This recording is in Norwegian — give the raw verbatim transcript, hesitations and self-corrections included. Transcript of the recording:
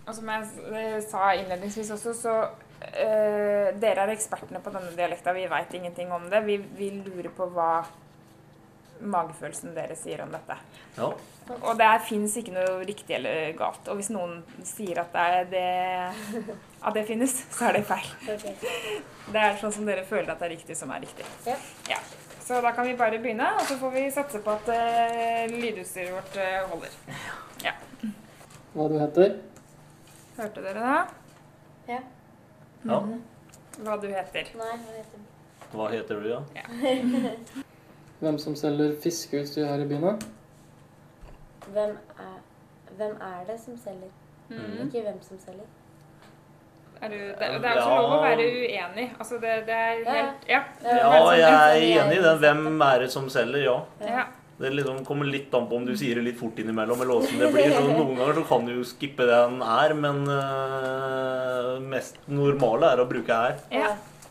Og som jeg sa innledningsvis også, så uh, dere er ekspertene på denne dialekta. Vi vet ingenting om det. Vi, vi lurer på hva magefølelsen dere sier om dette. Ja. Og det finnes ikke noe riktig eller galt. Og hvis noen sier at det, er det, at det finnes, så er det feil. Okay. Det er sånn som dere føler at det er riktig som er riktig. Ja. Ja. Så da kan vi bare begynne, og så får vi satse på at uh, lydutstyret vårt uh, holder. Ja. Hva du heter? Hørte dere da? Ja. Ja. Hva du heter. Nei, hva heter du? Hva heter du, ja? Ja. Hvem som selger fiskeutstyr her i byen? da? Hvem er, hvem er det som selger? Mm. Ikke hvem som selger. Er du, det, det er jo så lov å være uenig. Altså det, det er helt... Ja, Ja, jeg er enig i den. Hvem er det som selger, ja. ja. Det liksom kommer litt an på om du sier det litt fort innimellom, eller hvordan det blir. Så noen ganger så kan du jo skippe det den er, men uh, mest normale er å bruke her. Ja.